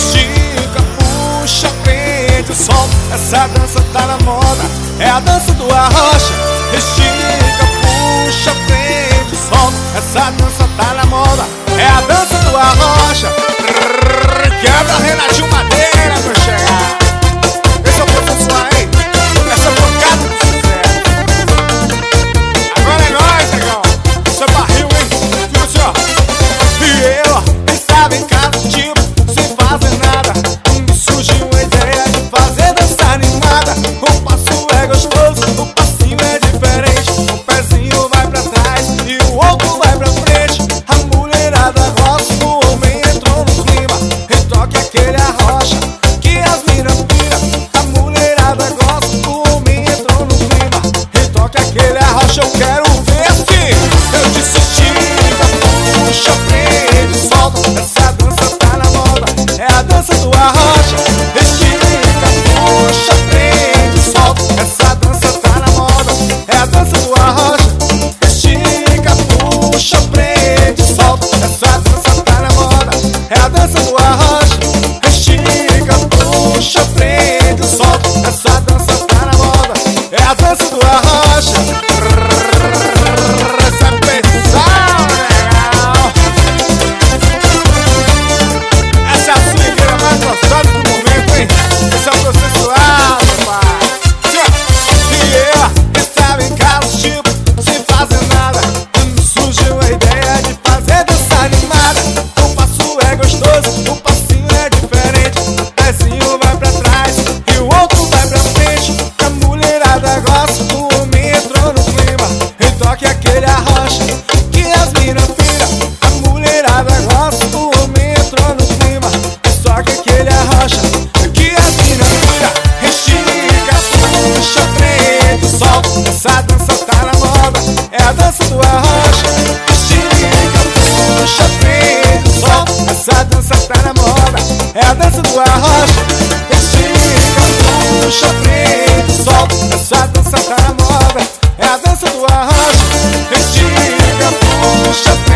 estica, puxa, prende, solta. Essa dança tá na moda, é a dança do arrocha. Estica, puxa, prende, solta. Essa dança tá na moda, é a dança do arrocha. Quebra Renatinho Madeira, meu chegar. Esse é o professor aí, essa é pancada do sucesso. Agora é nóis, negão. Isso é barril, hein? Viu, senhor? E eu estava em casa, tipo, sem fazer nada. Me surgiu a ideia de fazer dança animada. O passo é gostoso, o passinho é diferente. Um pezinho vai pra trás e o outro vai pra frente. A mulherada gosta, o homem entrou no clima. Retoque aquele arrocha que as minas pira. A mulherada gosta, o homem entrou no clima. Retoque aquele arrocha, eu quero ver se eu disse estica, puxa, prende, solta. Essa dança tá na moda, é a dança do arrocha. Estica, puxa, prende, solta. Essa dança tá na moda, é a dança do arrocha. Estica, puxa, prende, solta. Essa dança tá na moda, é a dança do arrocha. Estica, puxa, prende, solta. Essa dança tá na moda, é a dança do arrocha. Essa é pesada, legal. Essa é a swingueira mais gostosa do momento, hein? Esse é o processual, meu pai. E eu estava em casa, tipo, sem fazer nada. Me surgiu a ideia de fazer dança animada. O passo é gostoso, o passinho é diferente. O pezinho vai pra trás e o outro vai pra frente. A mulherada gosta, o homem entrou no clima. Retoque aquele arrocha que as minas pira. A mulherada gosta, o homem entrou no clima. Retoque aquele arrocha que as minas pira. Estica, puxa, prende, solta. Essa dança tá na moda, é a dança do arrocha. Estica, puxa, prende, solta. Essa dança tá na moda, é a dança do arrocha. Estica, puxa, prende, solta. Essa dança tá na moda, é a dança do arrocha. Estica, puxa,